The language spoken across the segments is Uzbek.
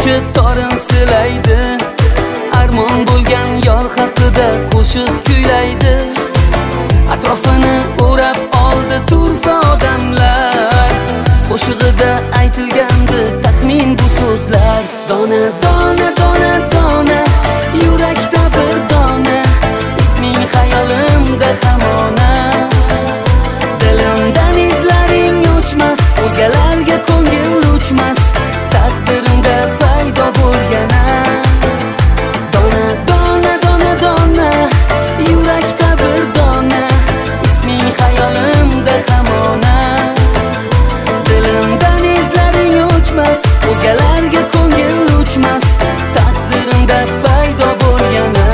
sovchi torin silaydi, armon bo'lgan yor haqida qo'shiq kuylaydi. Atrofini o'rab oldi turfa odamlar, qo'shig'ida aytilgandi taxmin bu so'zlar. Dona dona dona dona, yurakda bir dona, isming xayolimda hamona. Dilimdan izlaring o'chmas, o'zgalarga ko'ngil uchmas, taqdirimda paydo bo'lgana. Dona dona dona dona, yurakda bir dona, isming xayolimda hamona. Dilimdan izlaring o'chmas, o'zgalarga ko'ngil uchmas, taqdirimda paydo bo'lgana.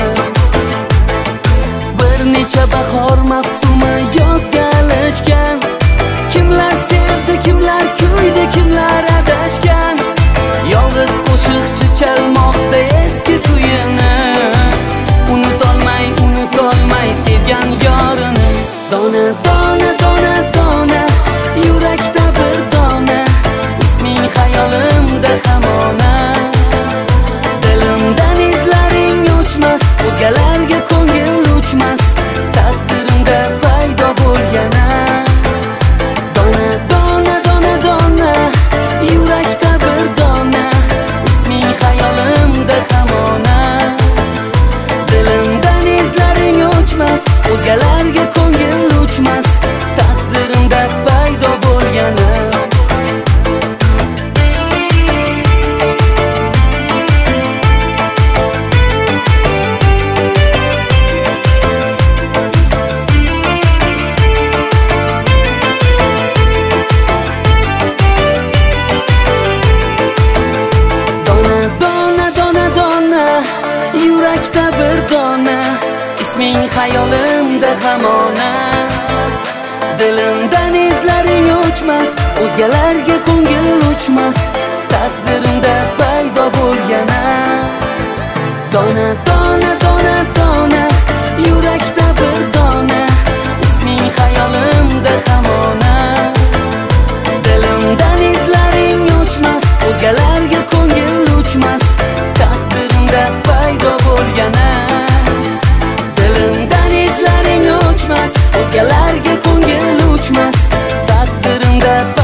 Bir necha bahor mavsumi yozga alishgan, kimlar sevdi, kimlar kuydi, kimlar adashgan. Yolg'iz qo'shiqchi chalmoqda eski kuyini, unutolmay sevgan yorini. Dona dona dona dona, yurakda bir dona, isming xayolimda hamona. Dilimdan izlaring o'chmas, o'zgalarga ko'ngil uchmas, taqdirimda paydo bo'lgana. Dona dona dona dona, yurakda bir dona, isming xayolimda hamona. Dilimdan izlaring o'chmas, o'zgalarga ko'ngil uchmas, taqdirimda paydo bo'lgana. Yurakda bir dona, isming xayolimda hamona. Dilimdan izlaring o'chmas, o'zgalarga ko'ngil uchmas, taqdirimda paydo bo'lgana. Dona dona dona dona, yurakda bir dona, isming xayolimda hamona. Dilimdan izlaring o'chmas, o'zgalarga ko'ngil uchmas, taqdirimda paydo bo'lgana. Dilimdan izlaring o'chmas, o'zgalarga ko'ngil uchmas, taqdirimda